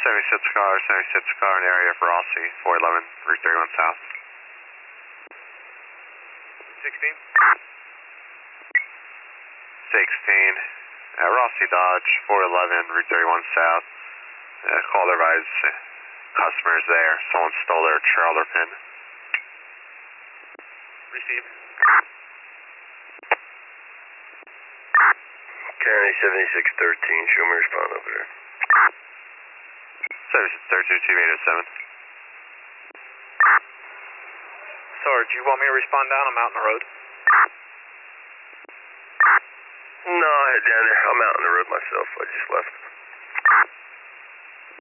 76 car in the area of Rossi, 411, Route 31 South. 16. 16, Rossi Dodge, 411, Route 31 South. Call advise customers there. Someone stole their trailer pin. Receive. County 7613, show me respond over there. 322807. Sarge, you want me to respond down? I'm out on the road. No, I head down there. I'm out on the road myself. I just left.